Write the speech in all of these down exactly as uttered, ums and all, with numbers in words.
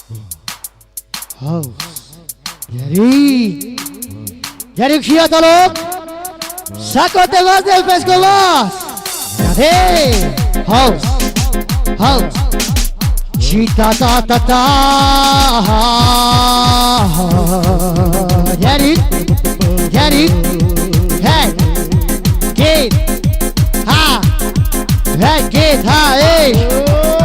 House. Yari. Yari kia talok. Sacote más del pesco más. Yari. House. House. Chita ta ta ta. Yari. Yari. Hey. Get. Ha. Hey. Get. Ha. Hey.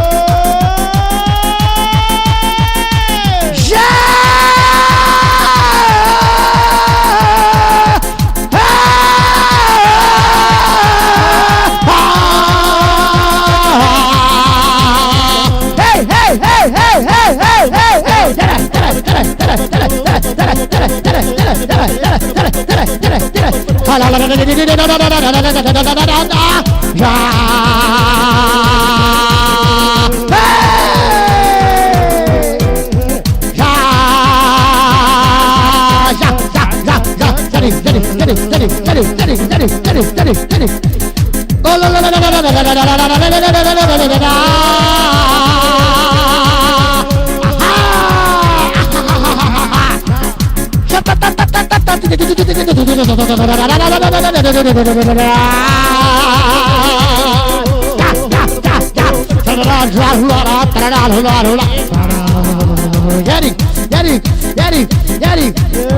Yari, yari, yari, yari.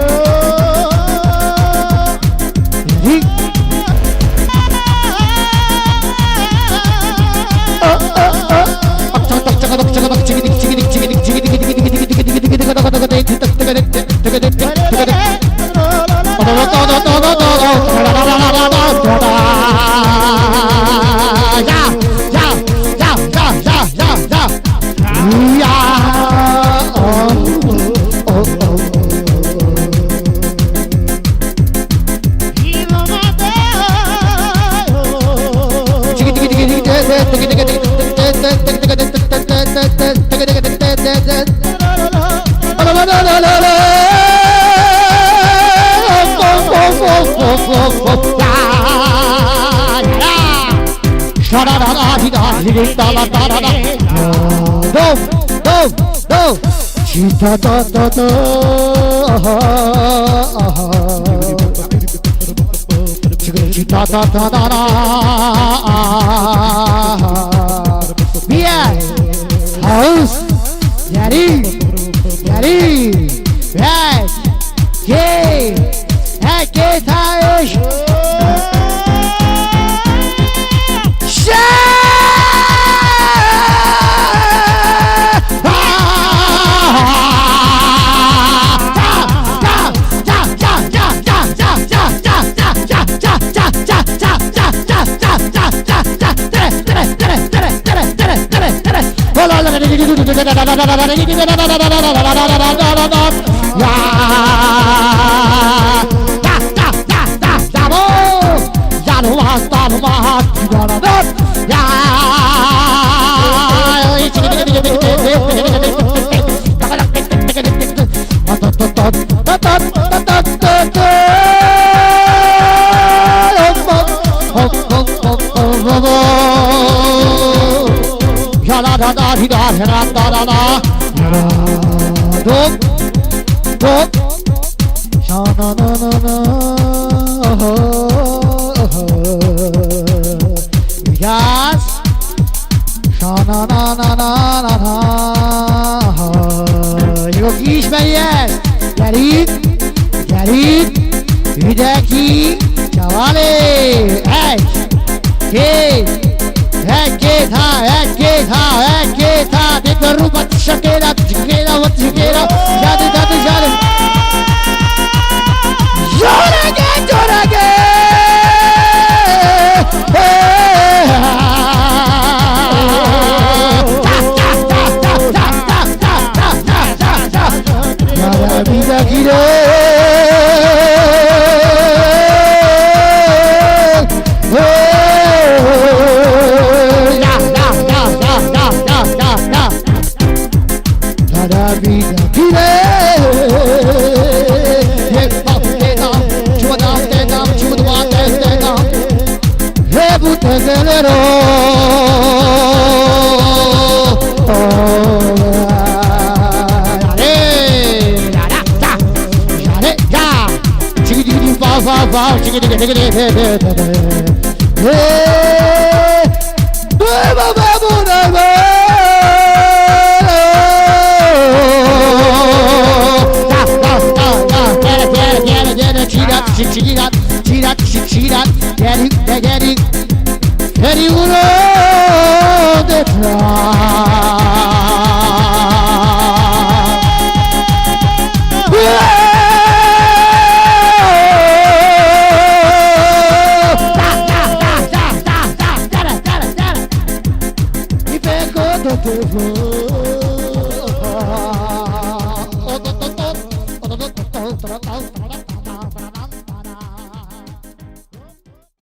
Chita ta ta ta. Chita ta ta ta ta. Yes. House. Yari. Yari. Yes. Hey. Hey, get out. bom, diga, diga, diga, diga, diga, diga, diga. Tira, tira, tira, quero, quero, quero uno detrás. Me pegou do teu voo.